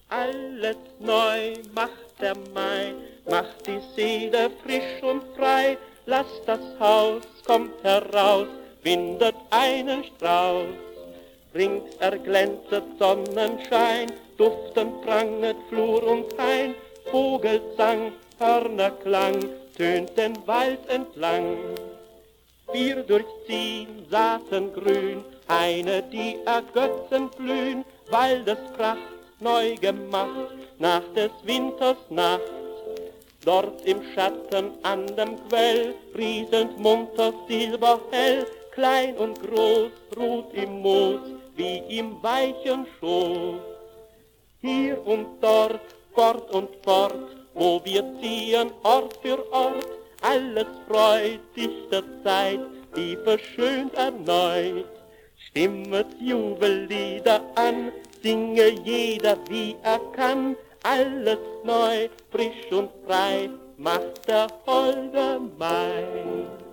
Alles neu macht der Mai, macht die Seele frisch und frei. Lasst das Haus, kommt heraus, windet einen Strauß. Rings erglänzet Sonnenschein, duftend pranget Flur und Hain. Vogelsang, Hörnerklang, tönt den Wald entlang. Wir durchziehen Saatengrün, eine, die ergötzen blühen, Waldespracht neu gemacht, nach des Winters Nacht. Dort im Schatten an dem Quell, rieselnd munter silberhell, klein und groß ruht im Moos, wie im weichen Schoß. Hier und dort, fort und fort, wo wir ziehen, Ort für Ort, alles freut sich der Zeit, die verschönt erneut. Stimmet Jubellieder an, singe jeder wie er kann, alles neu, frisch und frei, macht der holde Mai.